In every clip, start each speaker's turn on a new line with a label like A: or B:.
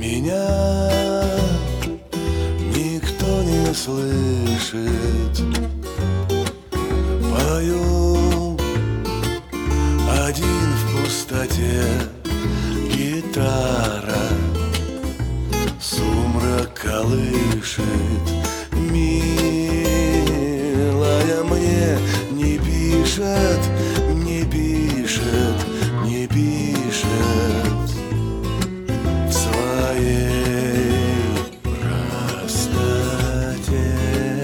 A: Меня никто не слышит. Пою один в пустоте. Гитара сумрак колышет. Милая мне не пишет, не пишет, не пишет в своей простоте.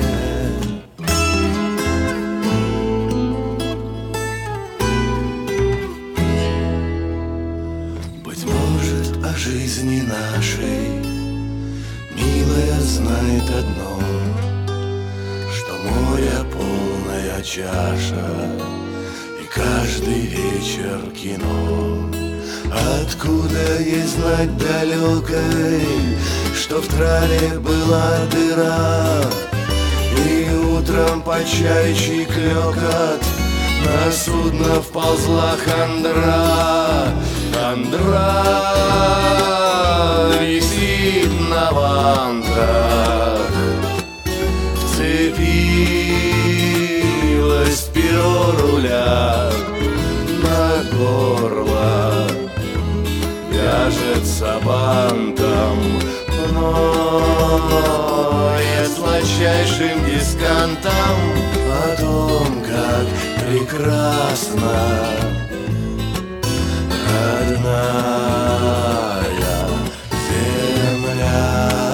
A: Быть может, о жизни нашей милая знает одно, что моря полная чаша и каждый вечер кино. Откуда ей знать далекой, что в траве была дыра, и утром по чайчий клёкот на судно вползла хандра. Хандра висит на вантах, вцепилась в перо руля, на горло вяжется бантом, ноет сладчайшим дискантом о том, как прекрасно родная земля.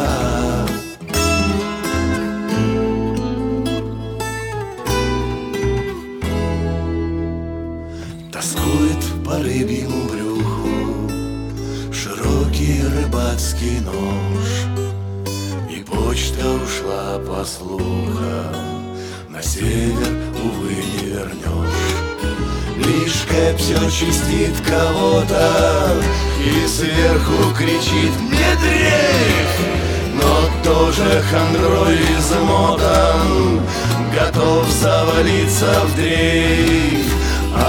A: Тоскует по рыбьему брюху широкий рыбацкий нож, и почта ушла по слухам, на север, увы, не вернешь. Лишь Кэп все чистит кого-то и сверху кричит: «Не дрейф!», но тоже хандрой измотан, готов завалиться в дрейф. А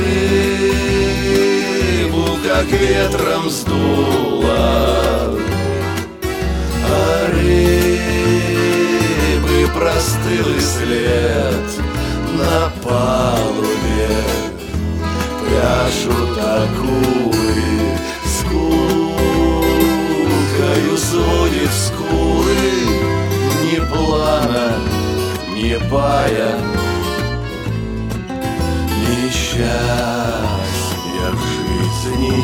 A: рыбу как ветром сдуло, а рыбы простыл и след на палубе. Пляшут акулы, скукою сводит скулы, ни плана, ни пая, ни счастья в жизни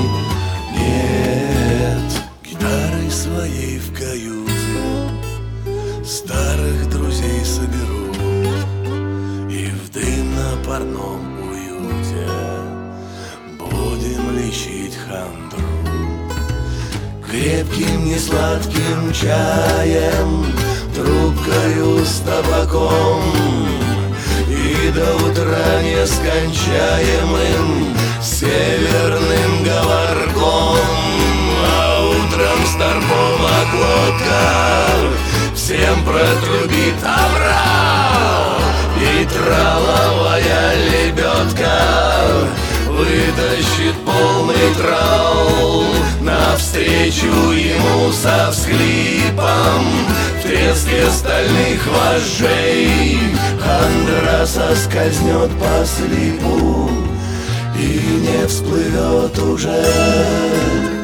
A: нет. Гитарой своей в каюте старых друзей соберу и в дымно-парном уюте будем лечить хандру. Крепким несладким чаем, трубкою с табаком и до утра нескончаемым северным говорком. А утром старпом оглотка всем протрубит: «Аврал!» И траловая лебедка вытащит полный трал навстречу ему со всхлипом. В треске стальных вожжей хандра соскользнет по слипу и не всплывет уже